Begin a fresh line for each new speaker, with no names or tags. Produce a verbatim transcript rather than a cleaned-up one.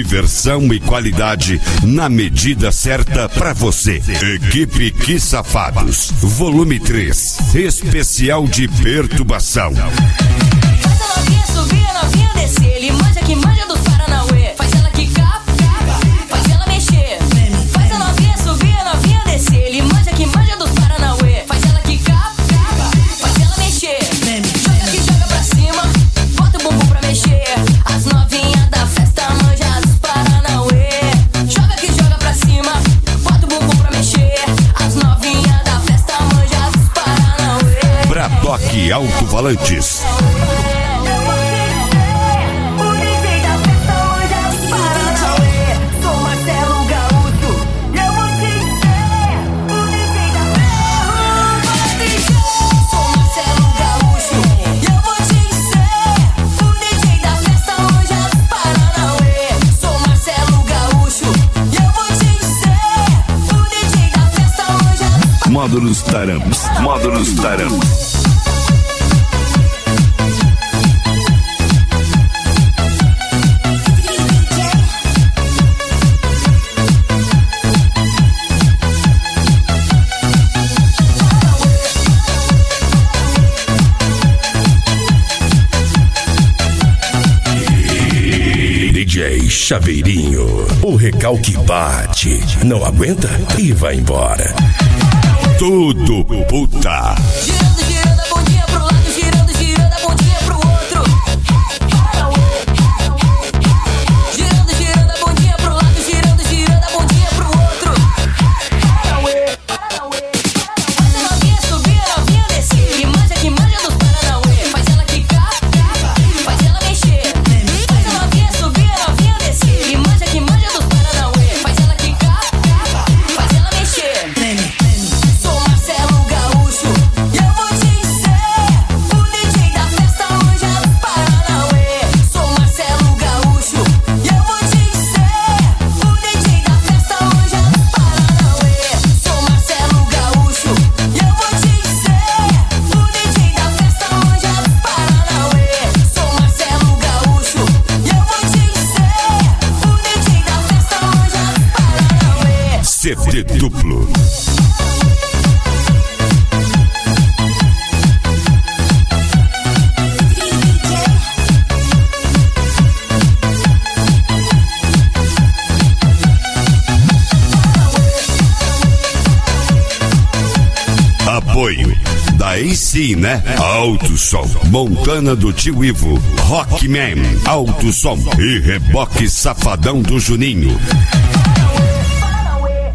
diversão e qualidade na medida certa pra você. Equipe Que Safados, volume três, especial de perturbação.
Faz a novinha subir, a novinha descer. Ele manja que manja dos Paranauê. Faz ela quicar, faz ela mexer. Faz a novinha subir, a novinha descer. Ele manja que manja dos Paranauê. Faz ela quicar, faz ela mexer. Joga que joga pra cima, bota o bumbum pra mexer. As novinhas da festa manja dos Paranauê. Joga que joga pra cima, bota o bumbum pra mexer. As novinhas da festa manja dos Paranauê.
Bradock Alto-Falantes. Módulos Taramos, Módulos Taramos. D J Chaveirinho, o recalque bate, não aguenta e vai embora. Tudo puta.
Girando, girando a bundinha pro lado, girando, girando a bundinha pro outro. Girando, girando a bundinha pro lado, girando, girando a bundinha pro outro. Faz a novinha subir, a novinha descer. Que manja, que manja dos Paranauê. Faz ela quicar, faz ela mexer. Faz a novinha subir, a novinha descer. Que manja, que manja dos Paranauê. Faz ela quicar, faz ela mexer. Sou Marcelo Gaúcho e eu vou te ser o D J da festa manja dos Paranauê. Sou Marcelo Gaúcho e eu vou te ser o D J da festa manja dos Paranauê. Sou Marcelo Gaúcho e eu vou te ser o D J da festa manja dos Paranauê. Sou Marcelo Gaúcho e eu vou te ser o D J da festa manja dos Paranauê.
C D duplo. Apoio daí sim, né? Alto Som, Montana do Tio Ivo, Rockman, Alto Som e Reboque Safadão do Juninho.